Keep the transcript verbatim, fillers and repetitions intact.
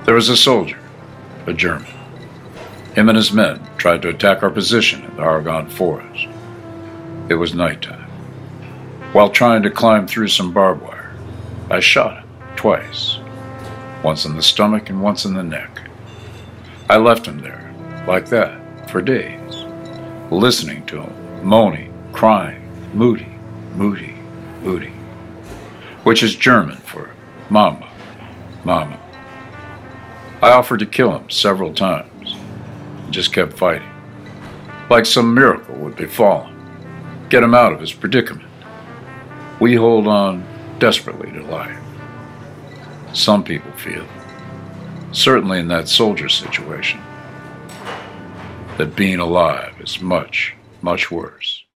There was a soldier, a German. Him and his men tried to attack our position in the Argonne Forest. It was nighttime. While trying to climb through some barbed wire, I shot him twice, once in the stomach and once in the neck. I left him there, like that, for days, listening to him, moaning, crying, moody, moody, moody, which is German for mama, mama. I offered to kill him several times, and just kept fighting, like some miracle would befall him, get him out of his predicament. We hold on desperately to life. Some people feel, certainly in that soldier situation, that being alive is much, much worse.